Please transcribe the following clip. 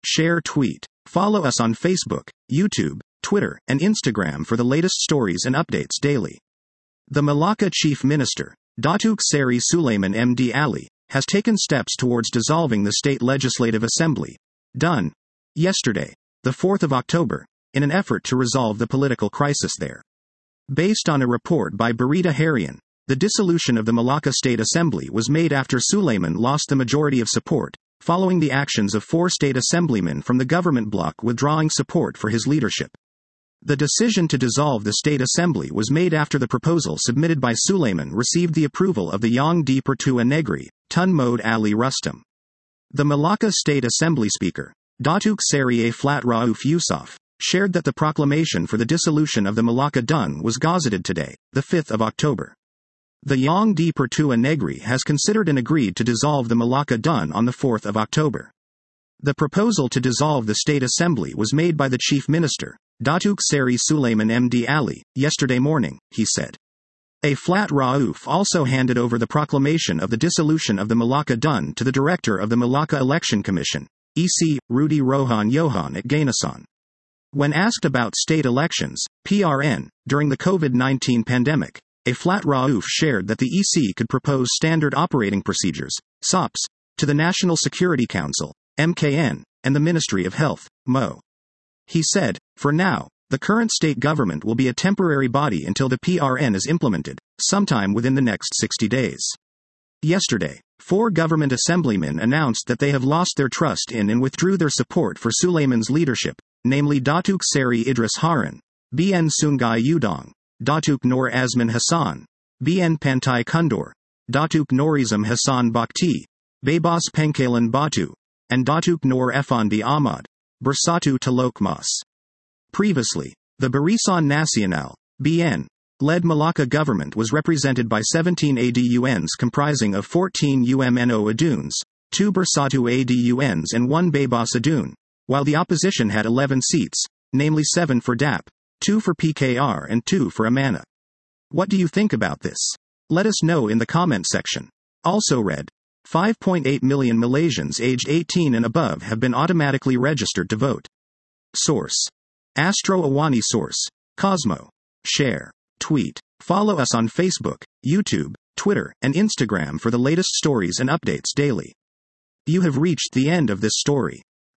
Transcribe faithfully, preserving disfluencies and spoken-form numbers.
share, tweet. Follow us on Facebook, YouTube, Twitter, and Instagram for the latest stories and updates daily. The Malacca Chief Minister, Datuk Seri Sulaiman M D Ali, has taken steps towards dissolving the State Legislative Assembly, done yesterday, the fourth of October, in an effort to resolve the political crisis there. Based on a report by Berita Harian, the dissolution of the Malacca State Assembly was made after Sulaiman lost the majority of support, following the actions of four state assemblymen from the government bloc withdrawing support for his leadership. The decision to dissolve the State Assembly was made after the proposal submitted by Sulaiman received the approval of the Yang di Pertua Negeri, Tun Mohd Ali Rustam. The Malacca State Assembly Speaker, Datuk Seri A. Flat Rauf Yusof, shared that the proclamation for the dissolution of the Malacca Dun was gazetted today, the fifth of October. The Yang di Pertua Negeri has considered and agreed to dissolve the Malacca Dun on the fourth of October. The proposal to dissolve the State Assembly was made by the Chief Minister, Datuk Seri Sulaiman M D Ali, yesterday morning, he said. A. Flat Rauf also handed over the proclamation of the dissolution of the Malacca Dun to the Director of the Malacca Election Commission, E C, Rudy Rohan Johan at Gainasan. When asked about state elections, P R N, during the COVID nineteen pandemic, A. Flat Rauf shared that the E C could propose standard operating procedures, S O Ps, to the National Security Council, M K N, and the Ministry of Health, M O. He said, for now, the current state government will be a temporary body until the P R N is implemented, sometime within the next sixty days. Yesterday, four government assemblymen announced that they have lost their trust in and withdrew their support for Sulaiman's leadership, namely Datuk Seri Idris Harun, B N Sungai Udang, Datuk Nur Azman Hassan, B N Pantai Kundur, Datuk Norizam Hassan Bakti, Bebas Pengkalan Batu, and Datuk Nur Effendi Ahmad, Bersatu Teluk Mas. Previously, the Barisan Nasional, B N, led Malacca government was represented by seventeen A D U Ns comprising of fourteen U M N O Aduns, two Bersatu A D U Ns and one Bebas Adun, while the opposition had eleven seats, namely seven for D A P, two for P K R and two for Amanah. What do you think about this? Let us know in the comment section. Also read, five point eight million Malaysians aged eighteen and above have been automatically registered to vote. Source: Astro Awani. Source: Cosmo. Share, tweet. Follow us on Facebook, YouTube, Twitter, and Instagram for the latest stories and updates daily. You have reached the end of this story.